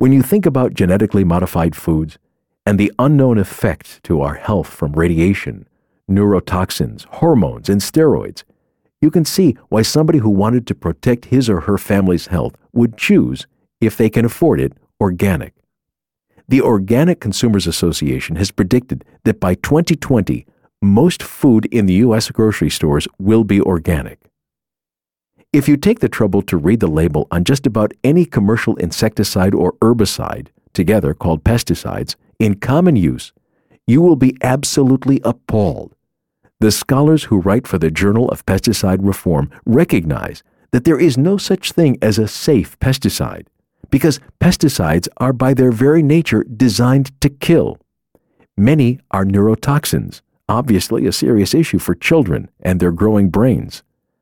When you think about genetically modified foods and the unknown effect to our health from radiation, neurotoxins, hormones, and steroids, you can see why somebody who wanted to protect his or her family's health would choose, if they can afford it, organic. The Organic Consumers Association has predicted that by 2020, most food in the U.S. grocery stores will be organic. If you take the trouble to read the label on just about any commercial insecticide or herbicide, together called pesticides, in common use, you will be absolutely appalled. The scholars who write for the Journal of Pesticide Reform recognize that there is no such thing as a safe pesticide, because pesticides are by their very nature designed to kill. Many are neurotoxins, obviously a serious issue for children and their growing brains.